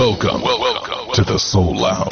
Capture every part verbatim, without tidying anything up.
Welcome, welcome to the Soul Lounge.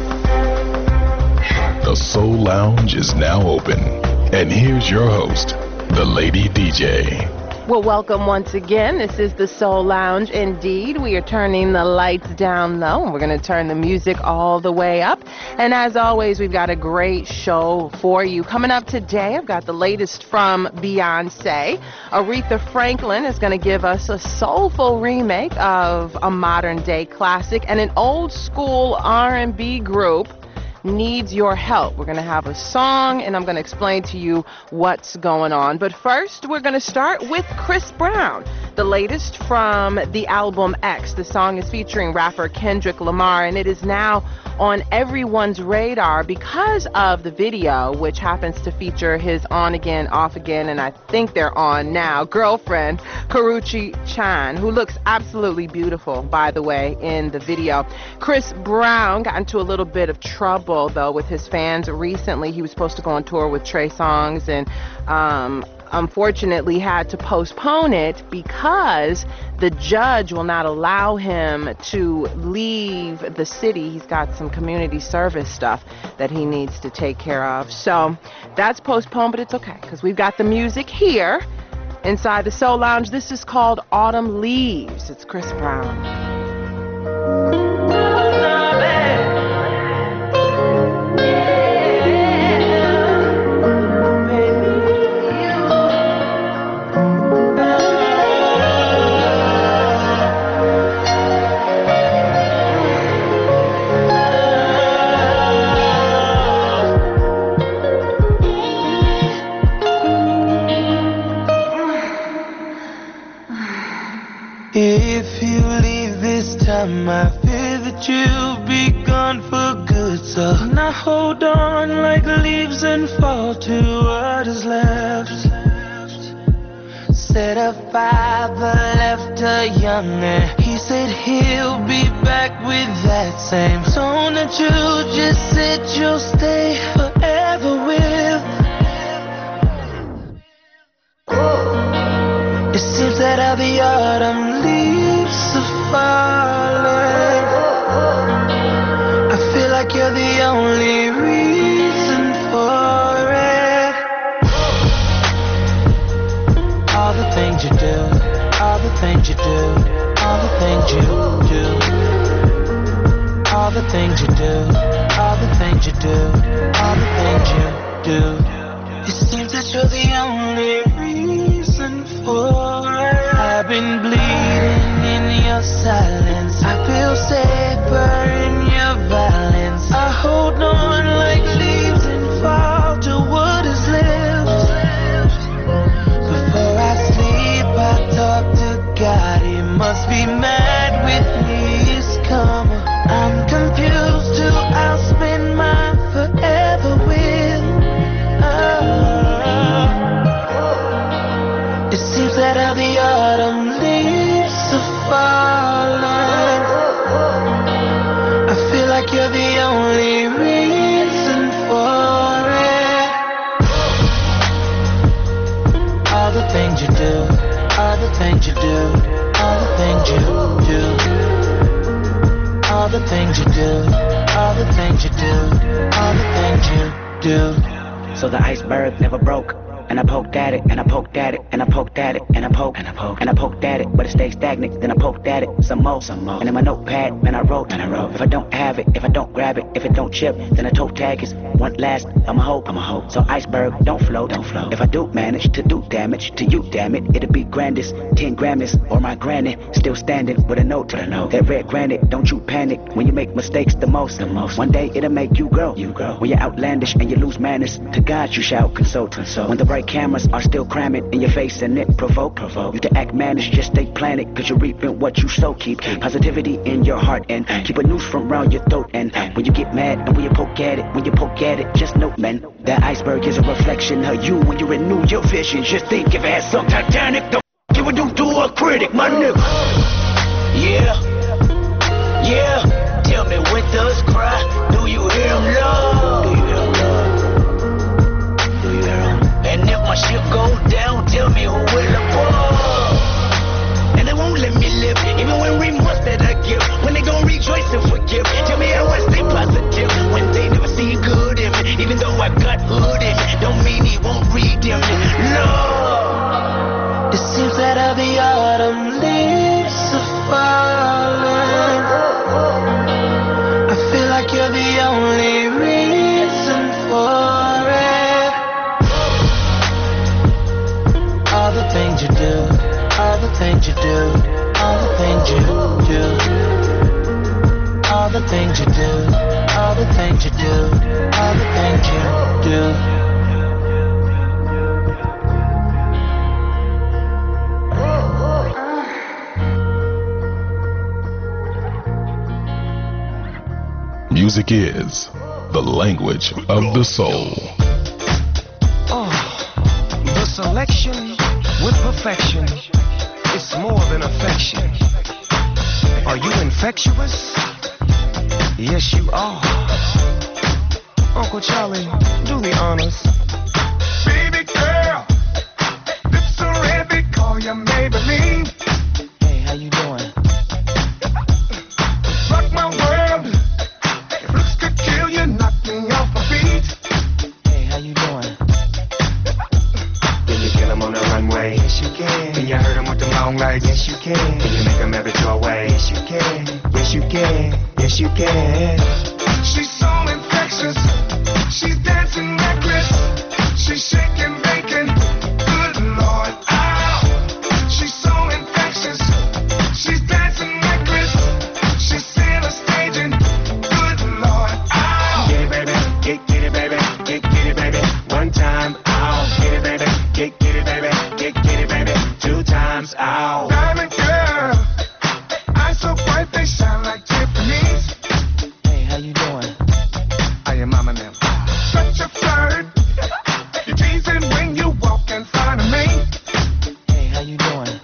The Soul Lounge is now open. And here's your host, the Lady D J. Well, welcome once again. This is the Soul Lounge. Indeed, we are turning the lights down low, and we're going to turn the music all the way up. And as always, we've got a great show for you. Coming up today, I've got the latest from Beyonce. Aretha Franklin is going to give us a soulful remake of a modern-day classic, and an old-school R and B group needs your help. We're going to have a song, and I'm going to explain to you what's going on. But first, we're going to start with Chris Brown, the latest from the album X. The song is featuring rapper Kendrick Lamar, and it is now on everyone's radar because of the video, which happens to feature his on-again, off-again, and I think they're on now, girlfriend, Karrueche Chan, who looks absolutely beautiful, by the way, in the video. Chris Brown got into a little bit of trouble, though, with his fans recently. He was supposed to go on tour with Trey Songz, and um, unfortunately had to postpone it because the judge will not allow him to leave the city. He's got some community service stuff that he needs to take care of. So that's postponed, but it's okay because we've got the music here inside the Soul Lounge. This is called Autumn Leaves. It's Chris Brown. If you leave this time, I fear that you'll be gone for good. So now hold on like leaves and fall to what is left. Said a father left her young, and he said he'll be back with that same tone that you just said you'll stay forever with. It seems that all the autumn leaves are falling. I feel like you're the only reason for it. All the things you do, all the things you do, all the things you do, all the things you do, all the things you do, all the things you do. It seems that you're the only reason for it. I've been bleeding in your silence. I feel safer in your violence. I hold on like leaves and fall to what is left. Before I sleep, I talk to God. He must be mad with me. He's coming. I'm confused who I'll spend my forever with. Oh. It seems that all the autumn leaves are falling. I feel like you're the only reason for it. All the things you do, all the things you do, all the things you do, all the things you do, all the things you do, all the things you do. So the iceberg never broke. And I poked at it, and I poked at it, and I poked at it, and I poked, and I poked, and I poked at it, but it stayed stagnant. Then I poked at it some more, some more. And in my notepad, man, I wrote, and I wrote. If I don't have it, if I don't grab it, if it don't chip, then a toe tag is one last. I'm a hope, I'm a hope. So iceberg don't float, don't float. If I do manage to do damage to you, damn it, it'll be grandest. Ten Grammys or my granny still standing with a note, with a note. That red granite, don't you panic when you make mistakes the most, the most. One day it'll make you grow, you grow. When you're outlandish and you lose manners, to God you shall consult, consult. When the bright cameras are still cramming in your face and it provoke, provoke. You to act mannish, just stay planted, cause you're reaping what you sow. Keep positivity in your heart and keep a noose from around your throat. And when you get mad and when you poke at it, when you poke at it, just know, man, that iceberg is a reflection of you. When you renew your vision, just think if it had some Titanic, the f you would do to a critic, my nigga. Yeah, yeah, tell me when does cry, do you hear him love? Do you hear him love? Do you hear him? And if my ship goes down, tell me who will above. And they won't let me live, even when we must that I give. When they gon' reach falling. I feel like you're the only reason for it. All the things you do, all the things you do, all the things you do, all the things you do, all the things you do, all the things you do. Music is the language of the soul. Oh, the selection with perfection. It's more than affection. Are you infectious? Yes, you are. Uncle Charlie, do the honors. Baby girl, lips are red, they call you Maybelline. Hey, how you doing? Rock my world. If looks could kill you, knock me off my feet. Hey, how you doing? Can you kill him on the runway? Yes, you can. Can you hurt him with the long legs? Yes, you can. Can you make him ever your way? Yes, you can. Yes, you can. Yes, you can. She's so infectious. She's dancing reckless. She's shaking bacon. Good Lord, ow. She's so infectious. She's dancing reckless. She's Sailor staging. Good Lord, ow. Get it, baby. Get, get it, baby. Get, get it, baby. One time, ow. Get it, baby. Get, get it, baby. Get, get it, baby. Two times, ow. Diamond girl, eyes so bright they shine like Tiffany's. Hey, how you doing? I am mama now. Such a flirt. You're teasing when you walk in front of me. Hey, how you doing?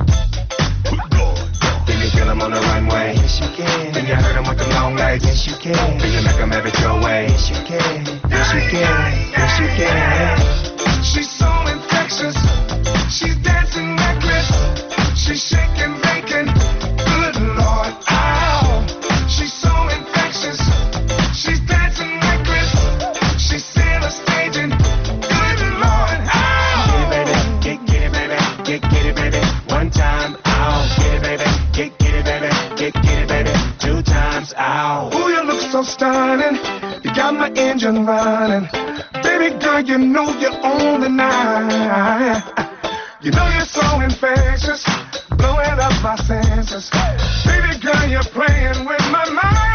Can you kill him on the runway? Yes, you can. Can you hurt him with the long legs? Yes, you can. Can you make him have it your way? Yes, you can. Yes, you can. Yes, you can. She's so infectious. She's dancing reckless. She's shaking bacon. Good Lord, ow. She's so infectious. She's dancing reckless. She's Sailor staging. Good Lord, ow. Get it, baby. Get, get it, baby. Get, get it, baby. One time, ow. Get it, baby. Get, get it, baby. Get, get it, baby. Two times, ow. Ooh, you look so stunning. You got my engine running. Baby girl, you know you're on the night. You know you're so infectious, blowing up my senses. Baby girl, you're playing with my mind.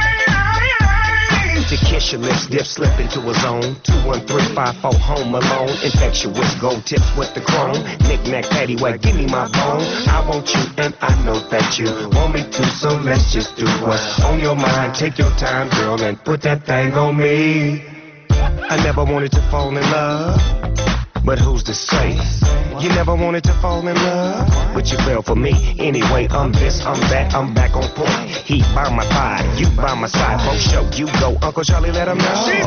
To kiss your lips, dip, slip into a zone. Two, one, three, five, four, home alone. Infectious, gold tips with the chrome. Knick-knack, paddywhack, give me my bone. I want you and I know that you want me to, so let's just do what's on your mind. Take your time, girl, and put that thing on me. I never wanted to fall in love, but who's to say? You never wanted to fall in love, but you fell for me. Anyway, I'm this, I'm that, I'm back on point. He by my thigh, you by my side. Both show, you go, Uncle Charlie, let him know. She's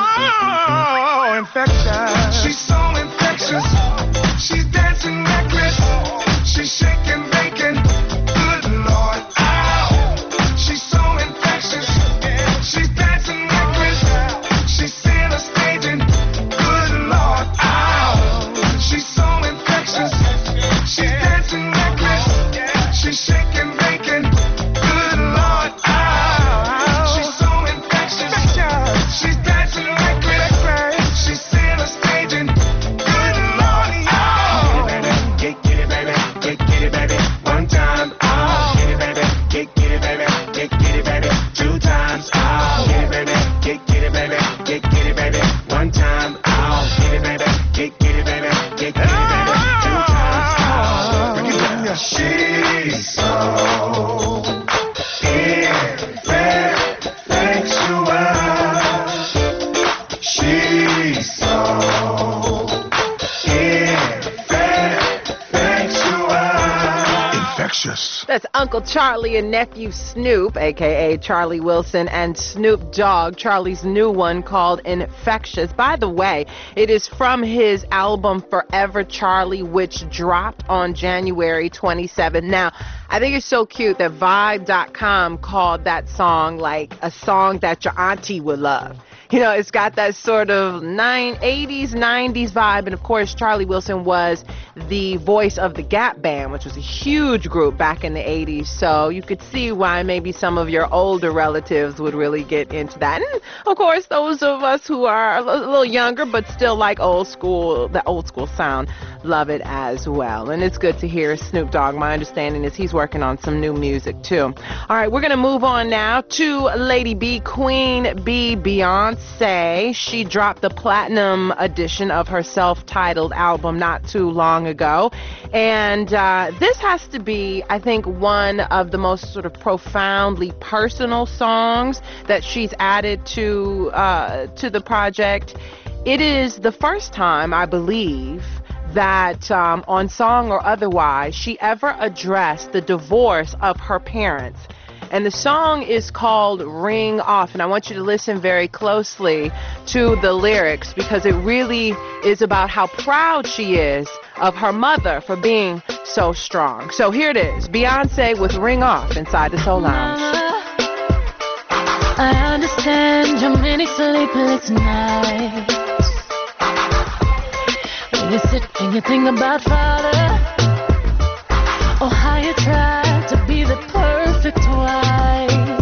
so infectious. She's so infectious. She's dancing reckless. She's shaking bacon. Good Lord, ow. She's so infectious. She's dancing reckless. She's Sailor staging. Good Lord, ow. She's so infectious. She's dancing reckless. She's shaking bacon. Good Lord, ow. She's so infectious. She's dancing reckless. She's Sailor staging. Good Lord, ow. Get, get it, baby. Get, get it, baby. One time, ow. Get it, baby. Get, get it, baby. Get, get it, baby. Two times, ow. Get it, baby. Get, get it, baby. Get, get it, baby. One time, ow. Get it, baby. Get, get it, baby. Get, get it, baby. Two times, ow. She's so infectuous. She's so infectious. That's Uncle Charlie and nephew Snoop, a k a. Charlie Wilson and Snoop Dogg, Charlie's new one called Infectious. By the way, it is from his album Forever Charlie, which dropped on January twenty-seventh. Now, I think it's so cute that Vibe dot com called that song like a song that your auntie would love. You know, it's got that sort of nine, eighties, nineties vibe. And of course, Charlie Wilson was the voice of the Gap Band, which was a huge group back in the eighties. So you could see why maybe some of your older relatives would really get into that. And of course, those of us who are a little younger but still like old school, the old school sound, love it as well. And it's good to hear Snoop Dogg. My understanding is he's working on some new music too. All right, we're going to move on now to Lady B, Queen B, Beyonce. She dropped the platinum edition of her self-titled album not too long ago. And uh, this has to be, I think, one of the most sort of profoundly personal songs that she's added to uh, to the project. It is the first time, I believe, that um, on song or otherwise, she ever addressed the divorce of her parents. And the song is called Ring Off. And I want you to listen very closely to the lyrics because it really is about how proud she is of her mother for being so strong. So here it is, Beyonce with Ring Off inside the Soul Lounge. I understand your many sleepless nights. When you sit and you think about father, or how you try to be the perfect wife.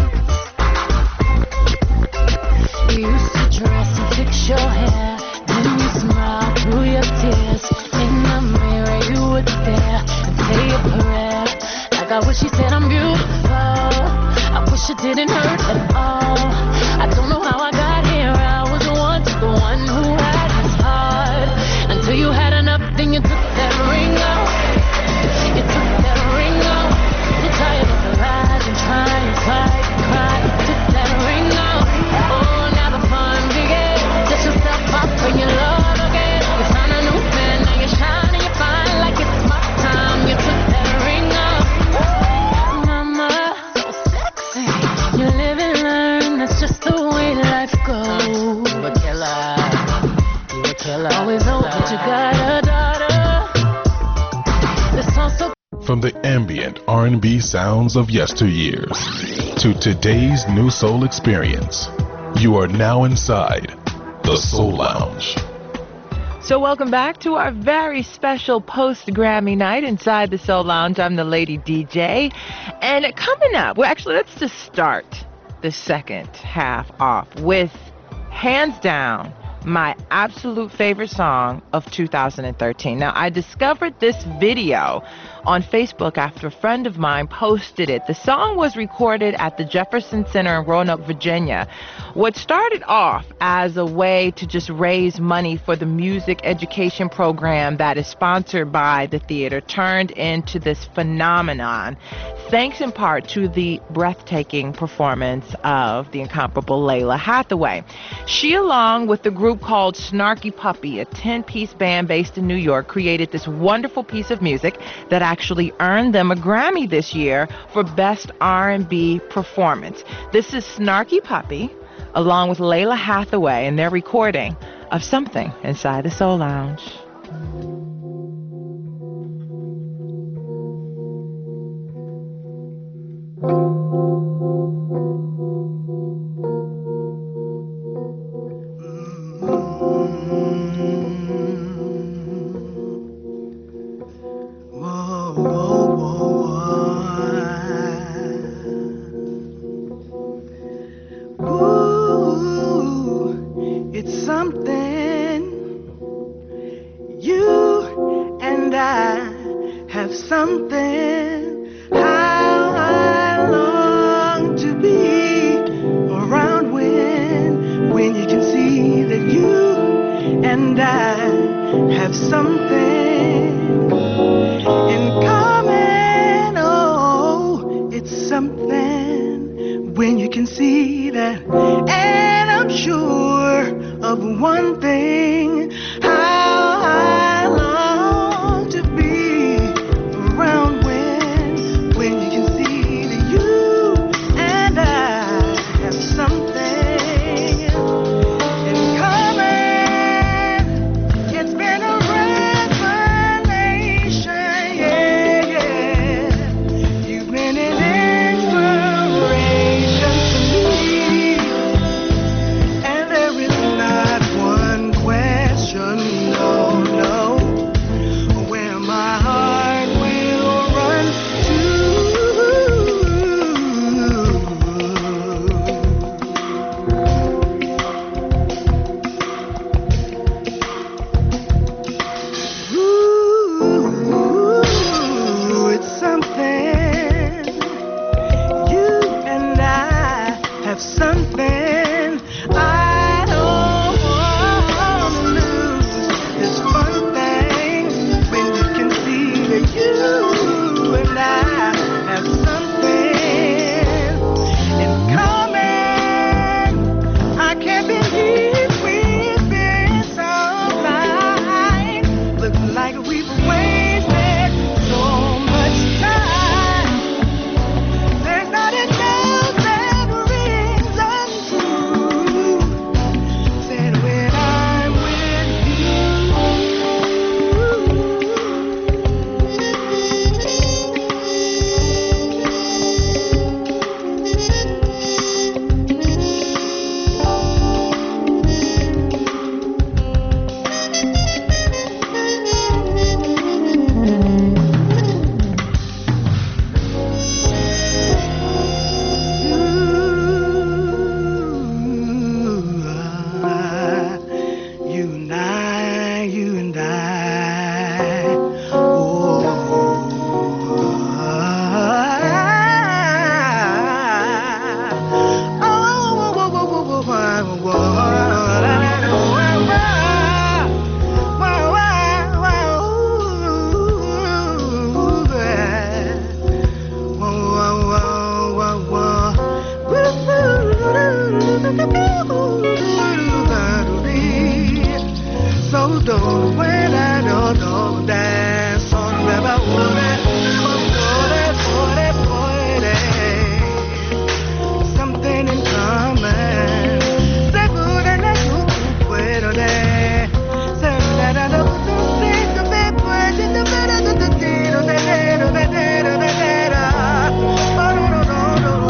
You used to dress and fix your hair, then you smile through your tears. In the mirror you would stare and say a prayer, like I wish she said I'm beautiful. I wish it didn't hurt at all. I don't know how I got here. I was once the one who had his heart. Until you had enough, then you took that ring off. You took that ring off. You're tired of the lies and trying to fight and cry. You took that ring off. Oh, now the fun began. Set yourself up and you love again. You found a new man, now you're shining, you're fine like it's my time. You took that ring off. Mama, so sexy. You live and learn, that's just the way life goes. You a killer, you a killer. Always know that you got a daughter. This song's so. From the ambient R and B sounds of yesteryears to today's new soul experience, you are now inside the Soul Lounge. So welcome back to our very special post-Grammy night inside the Soul Lounge. I'm the Lady D J. And coming up, well, actually, let's just start the second half off with, hands down, my absolute favorite song of two thousand thirteen. Now, I discovered this video on Facebook after a friend of mine posted it. The song was recorded at the Jefferson Center in Roanoke, Virginia. What started off as a way to just raise money for the music education program that is sponsored by the theater turned into this phenomenon, thanks in part to the breathtaking performance of the incomparable Lalah Hathaway. She, along with the group called Snarky Puppy, a ten-piece band based in New York, created this wonderful piece of music that actually earned them a Grammy this year for Best R and B Performance. This is Snarky Puppy, along with Lalah Hathaway, and their recording of Something Inside the Soul Lounge. And there is have something I don't want to lose. This one thing when you can see that you and I have something in common. I can't believe we've been so blind. Looks like we've wasted so much time. There's not enough that rings untrue. Said when I'm with you. You and I, you and I, oh, so don't when I don't know dance on never would something in common. Seguro na tu puedo de seguro na tu sinto me puedo de ver de de tiro de de de de de de oh no no no no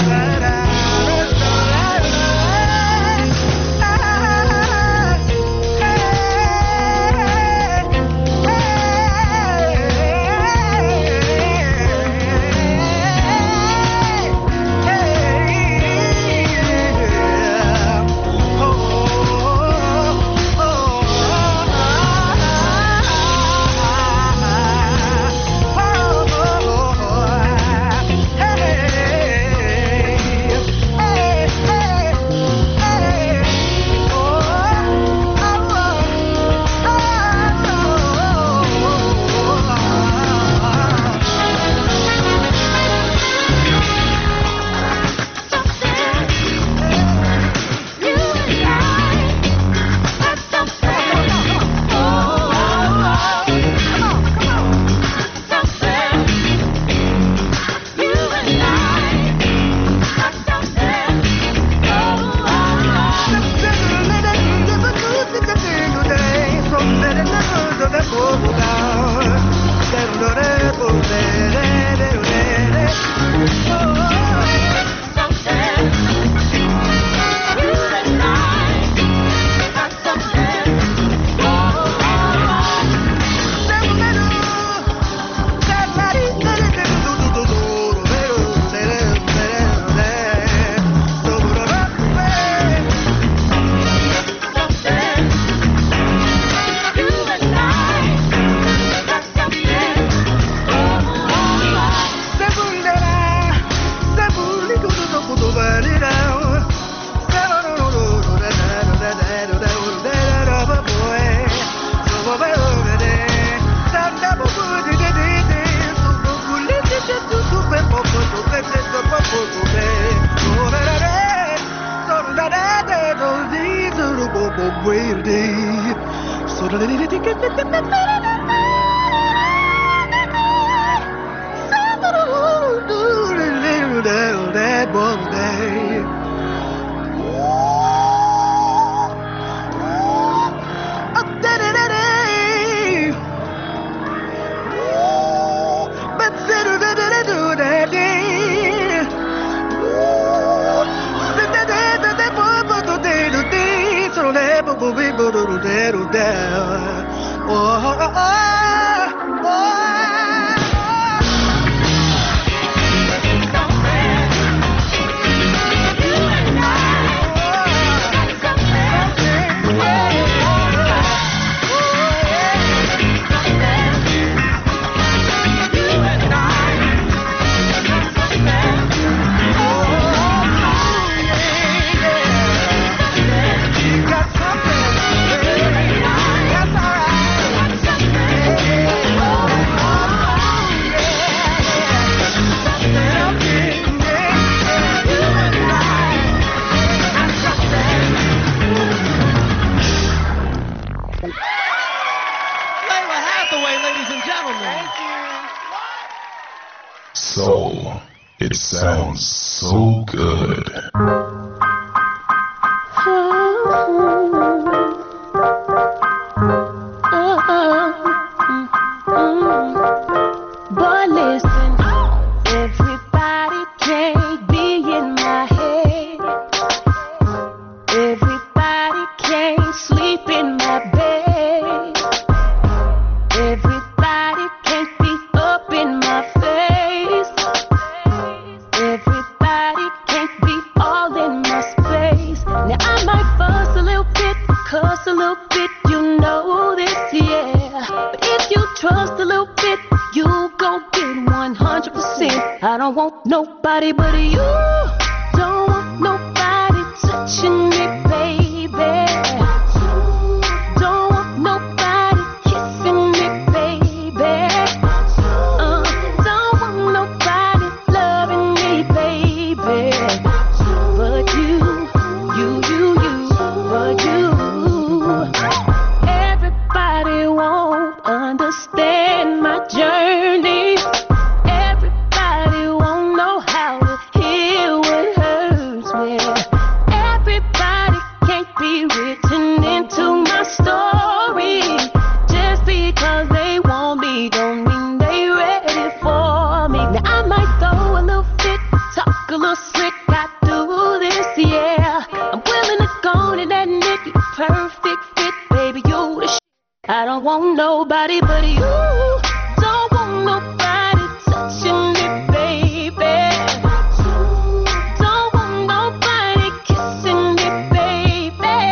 oh, oh, oh. sounds so good. Boy, listen, everybody can't be in my head. Everybody can't sleep in my bed. Everybody can't be up in my face. Everybody can't be all in my space. Now I might fuss a little bit, cuss a little bit, you know this, yeah. But if you trust a little bit, you gon' get one hundred percent. I don't want nobody but you. Don't want nobody touching me, baby. Don't want nobody kissing me, baby. Uh, don't want nobody loving me, baby. But you, you, you, you, but you. Everybody won't understand my journey. Everybody won't know how to heal what hurts me. Everybody can't be written into my story. Just because they want me don't mean they ready for me. Now I might throw a little fit, talk a little slick, I do this, yeah. I'm willing to go and admit you perfect fit, baby, you the shit. I don't want nobody but you. Don't want nobody touching me, baby. Don't want nobody kissing me, baby.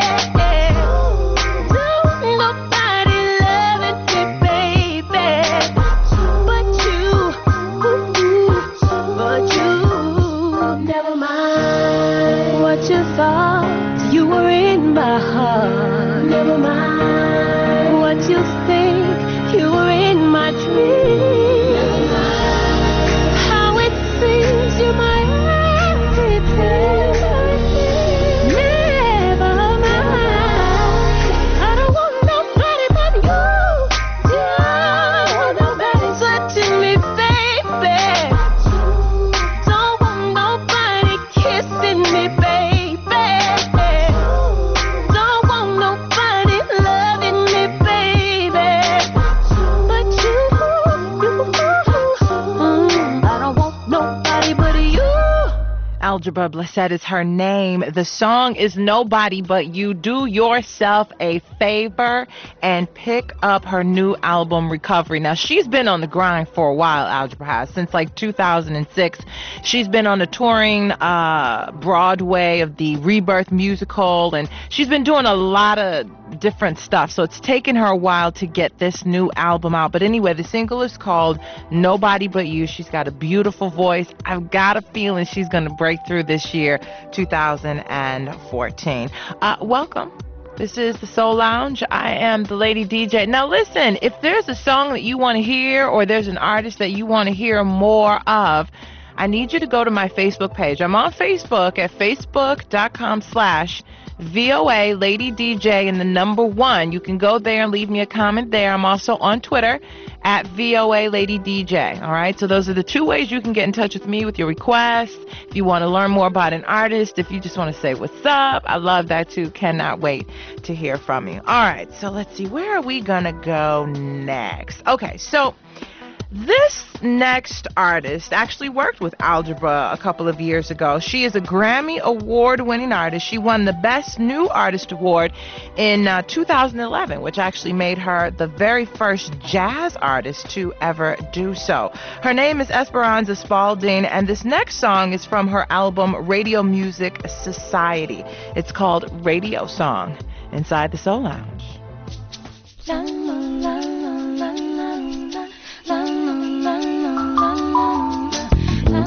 Don't want nobody loving me, baby. But you, but you. Never mind what you thought, you were in my heart. Never mind what you think, you were in my dreams. How it seems you're my everything. Never mind. I don't want nobody but you. Don't want nobody touching me, baby. Don't want nobody kissing me, baby. Don't want nobody loving me, baby. But you, you, mm, I don't want nobody but you. Algebra Blessed is her name. The song is Nobody But You. Do yourself a favor and pick up her new album, Recovery. Now, she's been on the grind for a while, Algebra has, since like two thousand six. She's been on the touring uh, Broadway of the Rebirth musical, and she's been doing a lot of different stuff. So it's taken her a while to get this new album out. But anyway, the single is called Nobody But You. She's got a beautiful voice. I've got a feeling she's going to break through this year, two thousand fourteen. Uh, welcome. This is the Soul Lounge. I am the Lady D J. Now listen, if there's a song that you want to hear or there's an artist that you want to hear more of, I need you to go to my Facebook page. I'm on Facebook at facebook.com slash VOA Lady D J and the number one. You can go there and leave me a comment there. I'm also on Twitter at V O A Lady D J. All right, so those are the two ways you can get in touch with me with your requests. If you want to learn more about an artist, if you just want to say what's up, I love that too. Cannot wait to hear from you. All right, so let's see, where are we gonna go next? Okay, so this next artist actually worked with Algebra a couple of years ago. She is a Grammy Award-winning artist. She won the Best New Artist Award in uh, two thousand eleven, which actually made her the very first jazz artist to ever do so. Her name is Esperanza Spalding, and this next song is from her album Radio Music Society. It's called Radio Song, inside the Soul Lounge. La, la, la, la, la, la. La, la, la, la, la, la,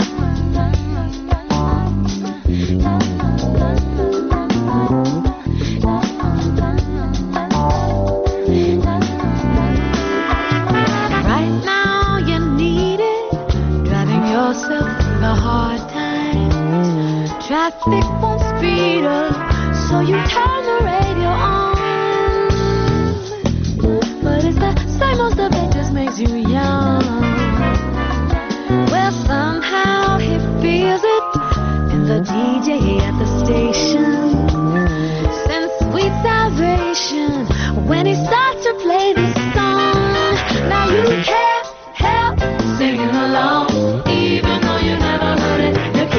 right now you need it, driving yourself through the hard times. Traffic won't speed up, so you turn the radio on. But it's the same old stuff that just makes you young. Well, somehow he feels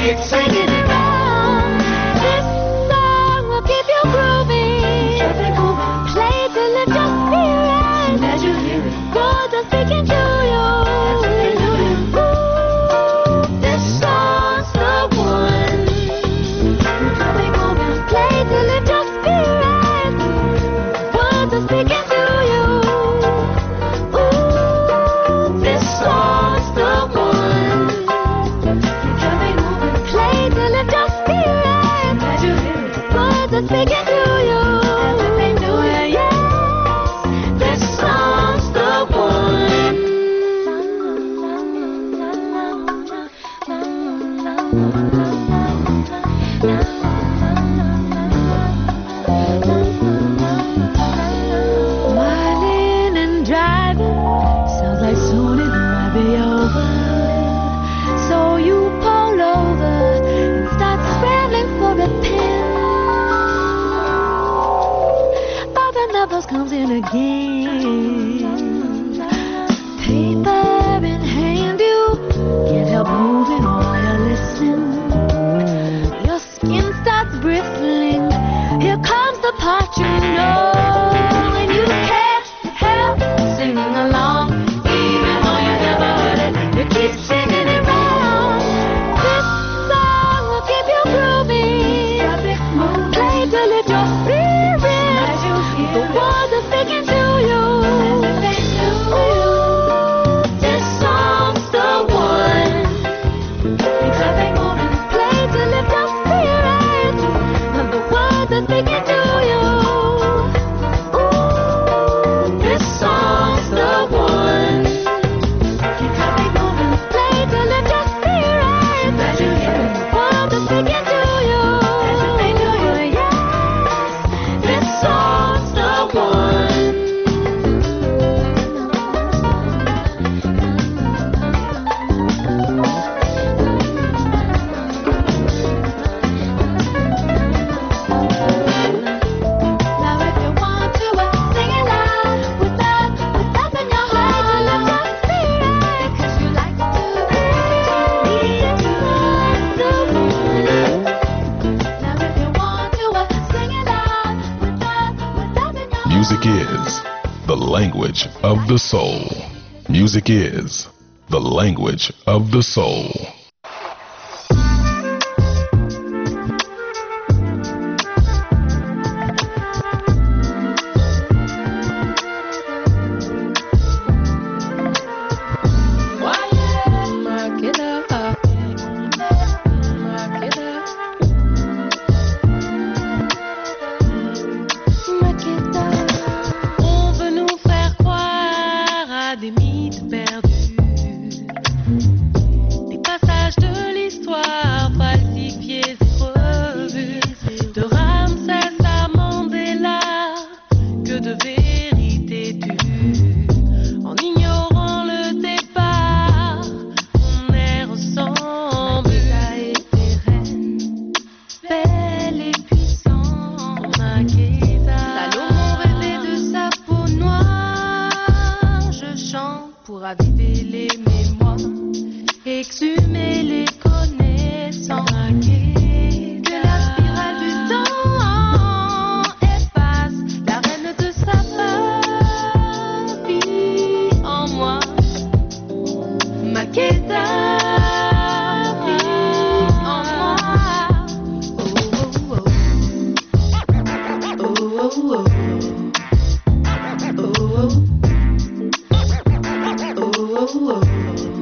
keep singing it round. This song will keep you grooving. Play to lift your spirit. As you hear it, words are speaking to you. Ooh, this song's the one. Play to lift your spirit. Words are speaking to you. Ooh, this song's the one. Play to lift your spirit. Words are speaking to you. Yes, this song's the one. Smiling and driving sounds like soon it might be over. So you pull over and start scrambling for a pen. But the numbers comes in again. Paper in hand, you can't help moving while you're listening. Your skin starts bristling. Here comes the part you know, and you can't help singing along, even though you never heard it. You keep singing it round. This song will keep you grooving. Play to lift your spirit. The words are speaking to you. Ooh, this song's the one. Play to lift your spirit. The words are speaking to you. Ooh, this song's the one. Play to lift your spirit. Words are speaking to you. Yes, this song's the one. Now if you want to, uh, sing it loud with that, with that in your heart. Lift your spirit, 'cause you like to. Need to the one. Now if you want to, uh, sing it loud with that, with that in your heart. Music is the language of the soul. Music is the language of the soul. Mark it up. Mark it up. Mark it up. On veut nous faire croire à des mythes perdus, des passages de l'histoire falsifiés et revus, de Ramsès à Mandela, que de vérité tue. En ignorant le départ, on est ressemble. Elle a été reine, belle et puissante, Makeda. Salomon rêvait de sa peau noire. Je chante pour raviver les mémoires, exhumer les connaissances. Que la spirale du temps efface la reine de sa vie en moi. Makeda vit en moi. Oh, oh, oh. Oh, oh, oh. Oh, oh. Oh, oh, oh.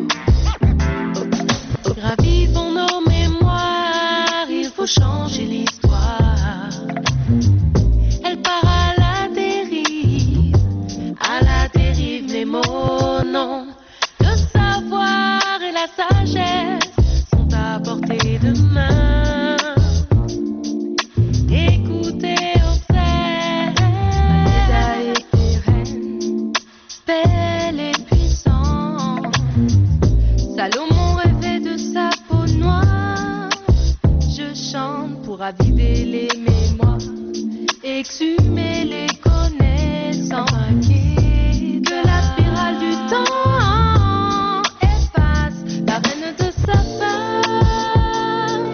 Gravissons nos mémoires, il faut changer l'histoire. Elle part à la dérive, à la dérive, les mots non. Le savoir et la sagesse sont à portée de main. Écoutez, observe. Makeda était reine, belle et puissante. Salomon rêvait de sa peau noire. Je chante pour raviver les mémoires, exhumer les connaissances. Que la spirale du temps efface la reine de sa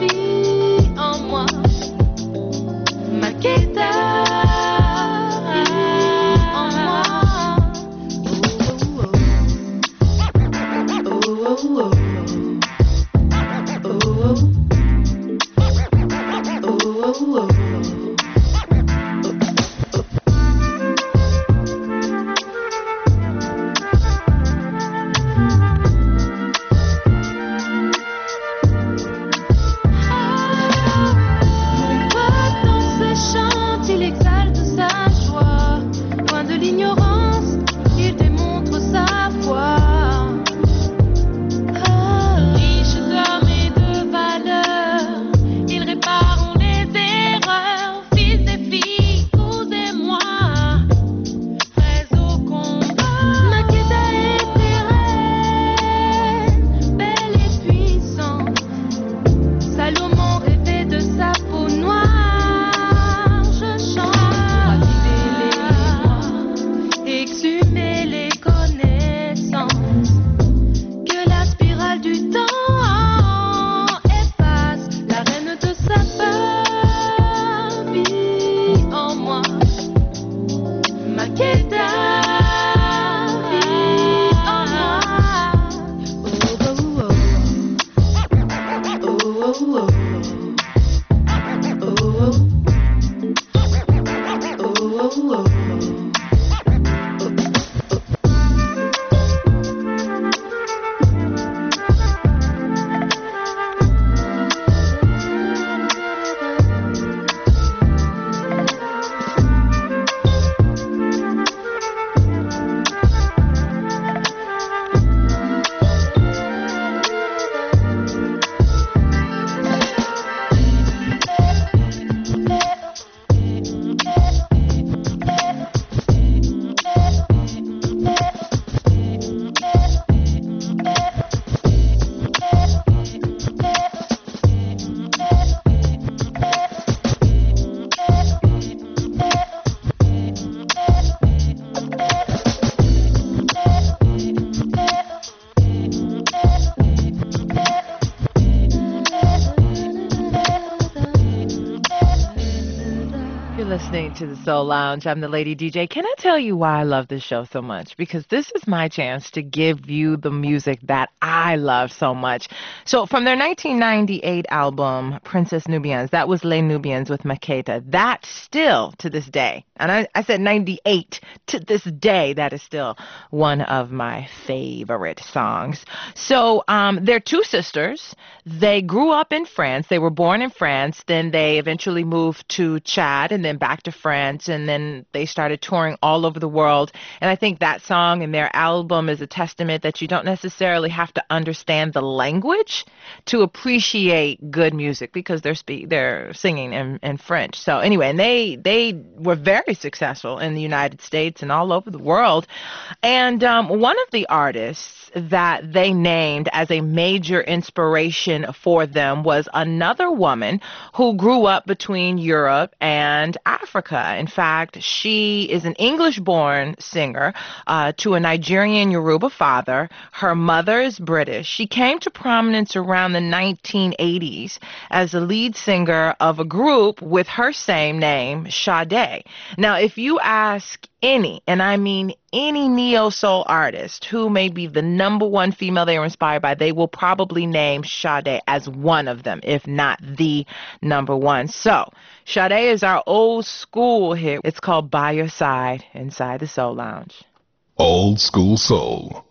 listening to the Soul Lounge. I'm the Lady D J. Can I tell you why I love this show so much? Because this is my chance to give you the music that I love so much. So from their nineteen ninety-eight album, Princess Nubians, that was Les Nubians with Makeda. That still, to this day, and I, I said ninety-eight, to this day, that is still one of my favorite songs. So um, they're two sisters. They grew up in France. They were born in France. Then they eventually moved to Chad and then back to France. And then they started touring all over the world. And I think that song and their album is a testament that you don't necessarily have to understand the language to appreciate good music, because they're spe- they're singing in, in French. So anyway, and they, they were very successful in the United States and all over the world. And um, one of the artists that they named as a major inspiration for them was another woman who grew up between Europe and Africa. In fact, she is an English-born singer uh, to a Nigerian Yoruba father. Her mother is British. She came to prominence around the nineteen eighties as a lead singer of a group with her same name, Sade. Now, if you ask any, and I mean any neo-soul artist who may be the number one female they were inspired by, they will probably name Sade as one of them, if not the number one. So, Sade is our old school hit. It's called By Your Side inside the Soul Lounge. Old school soul.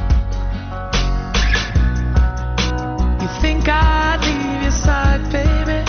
You think I'd leave your side, baby?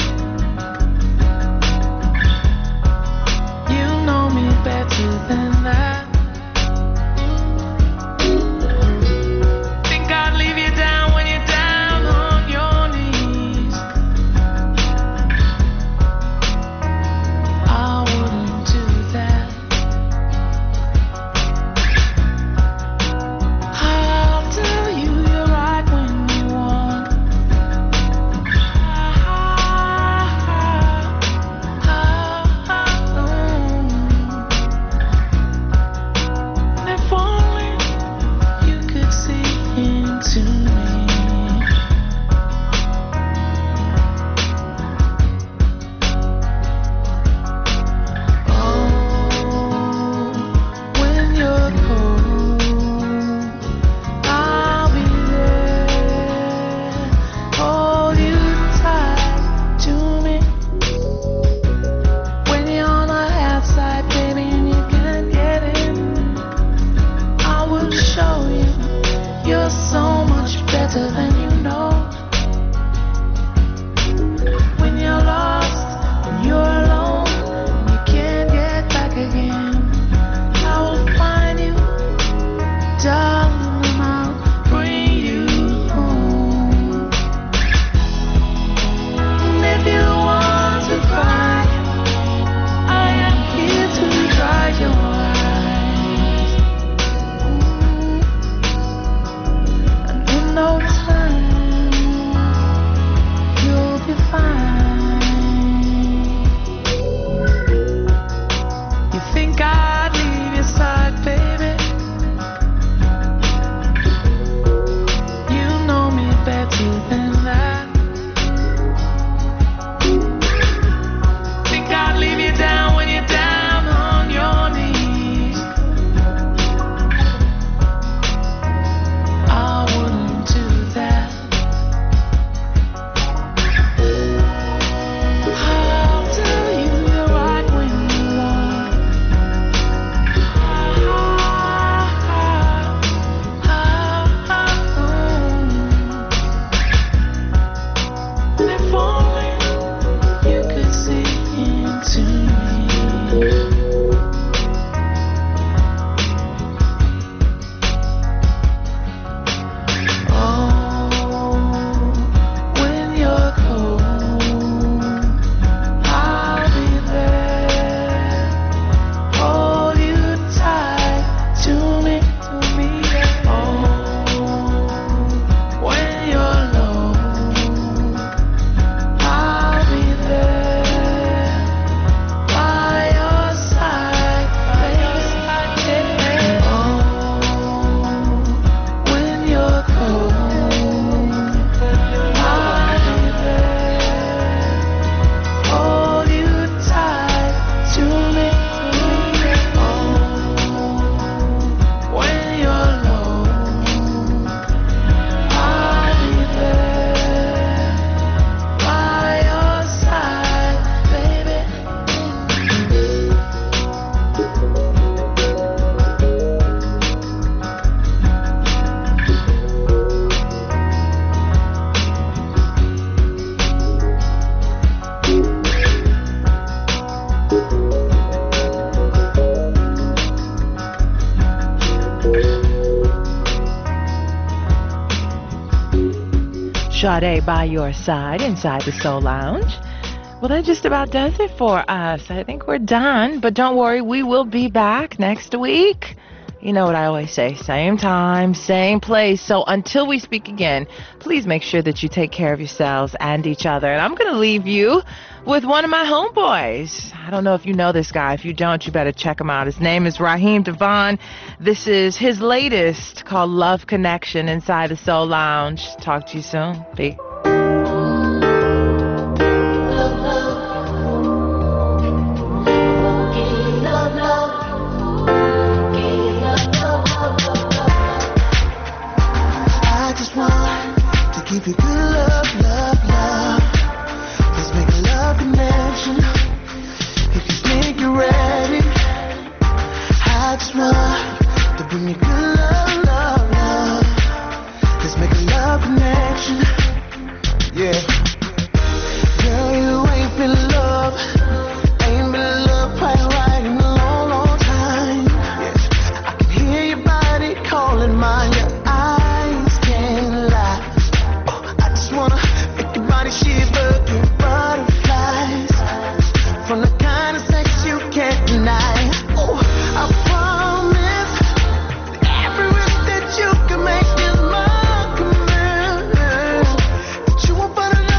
Sade by your side inside the Soul Lounge. Well, that just about does it for us. I think we're done, but don't worry, we will be back next week. You know what I always say, same time, same place. So until we speak again, please make sure that you take care of yourselves and each other. And I'm going to leave you with one of my homeboys. I don't know if you know this guy. If you don't, you better check him out. His name is Raheem Devon. This is his latest called Love Connection inside the Soul Lounge. Talk to you soon. Peace. Give you good love, love, love. Let's make a love connection. If you think you're ready, I just want to bring you good love, love, love. Let's make a love connection. Yeah. Girl, you ain't been in love. Ain't been in love quite right in a long, long time. Yeah. I can hear your body calling mine. Your eyes can't lie. Wanna make your body shiver, get butterflies from the kind of sex you can't deny. Oh, I promise every wish that you can make is my command. That you won't find another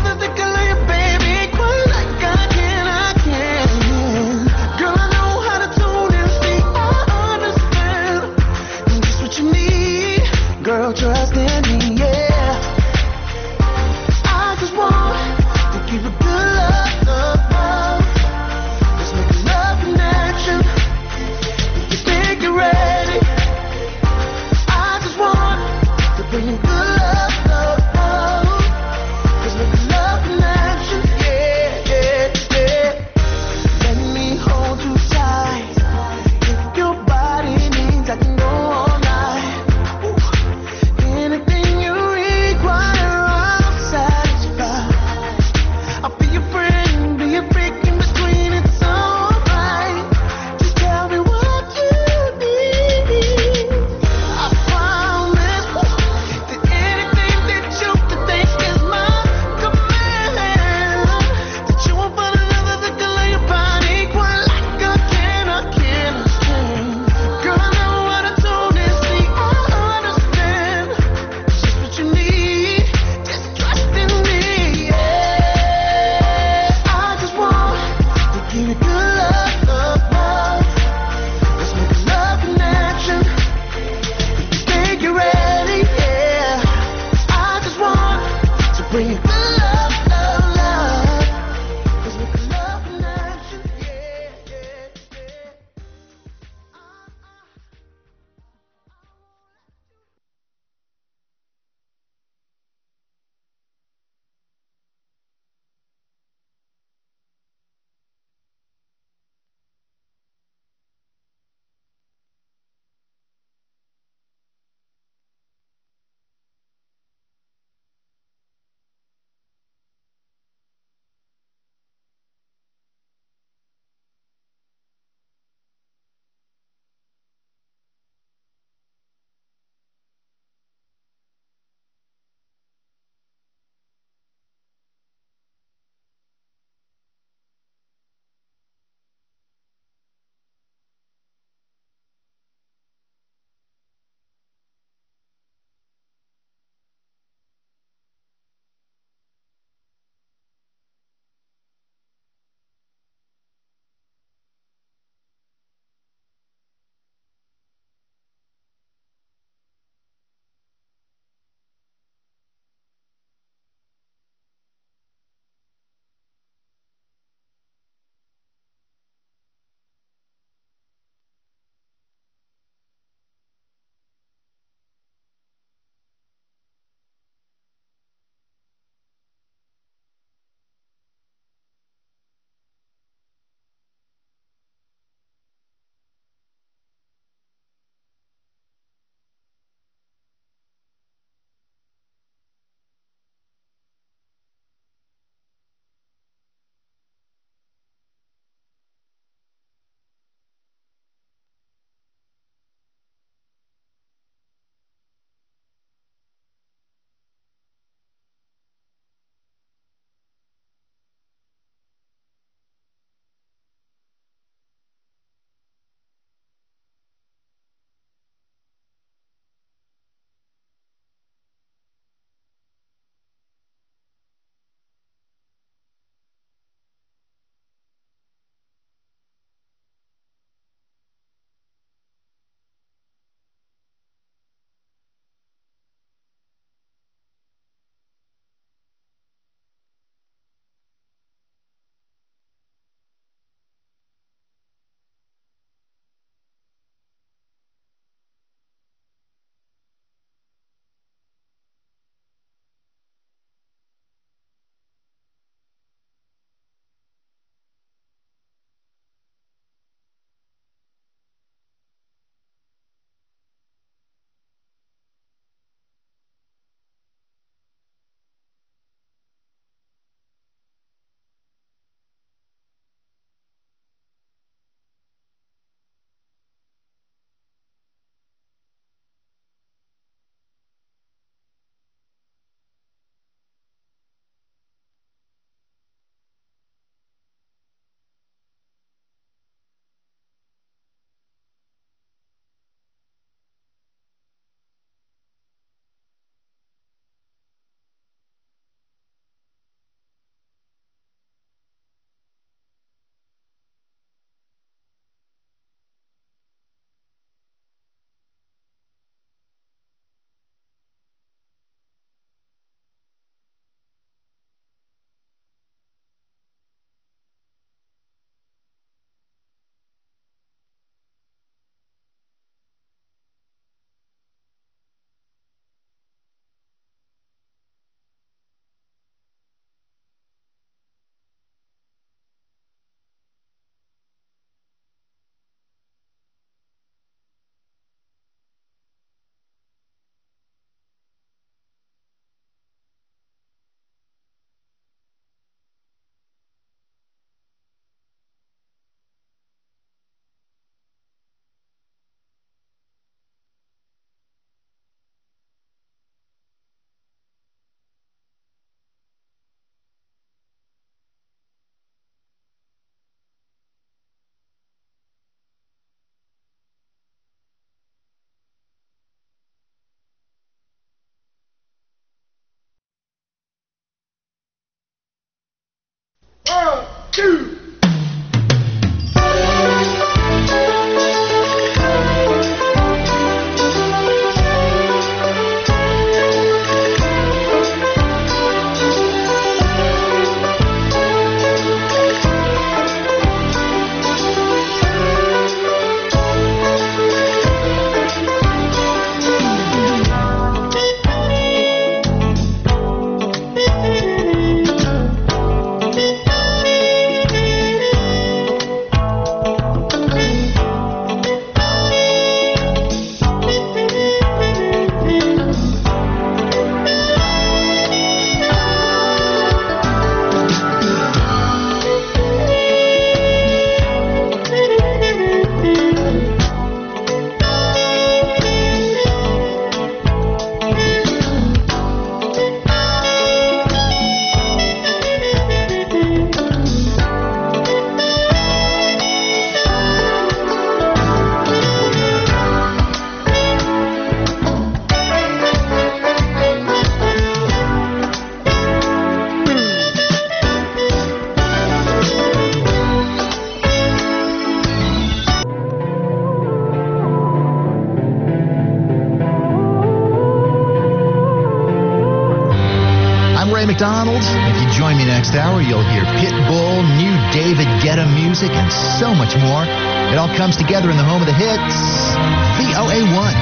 McDonald. If you join me next hour, you'll hear Pitbull, new David Guetta music, and so much more. It all comes together in the home of the hits, V O A one.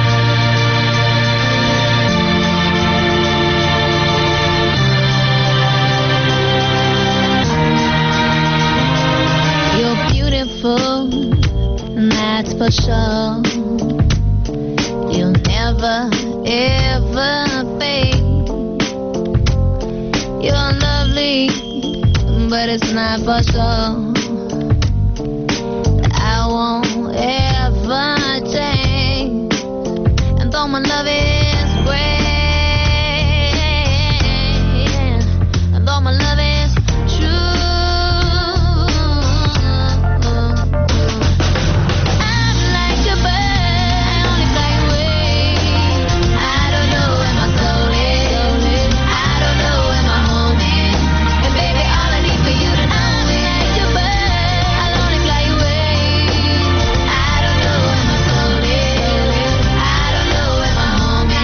You're beautiful, that's for sure. You'll never, ever fade. You're lovely, but it's not for sure. I won't ever change. And though my love is great, and though my love is true, I'm like a bird, I only fly away. I don't know where my soul is. I don't know where my home is. And baby, all I need for you to know is like a bird, I'll only fly away. I don't know where my soul is. I don't know where my home is.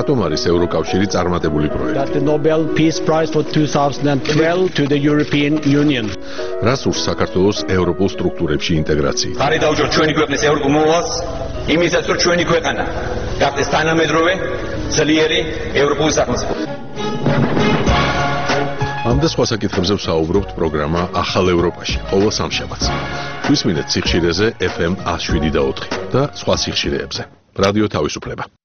რატომ არის ევროკავშირი წარმატებული პროექტი? That the Nobel Peace Prize for two thousand twelve to the European Union. რას ურს საქართველოს ევროპულ სტრუქტურებში ინტეგრაციით? ხარი დაუჭერთ ჩვენი ქვეყნის ევროპულ მოვალს, იმისაც რომ ჩვენი ქვეყანა გახდეს თანამედროვე, ძლიერი ევროპული სახელმწიფო. ამ და სხვა საკითხებზე ვსაუბრობთ პროგრამა ახალ ევროპაში, ყოველ სამშაბათს. გვისმინეთ სიხშირეზე ეფ ემ one oh seven და ოთხი და სხვა სიხშირეებზე. რადიო თავისუფლება.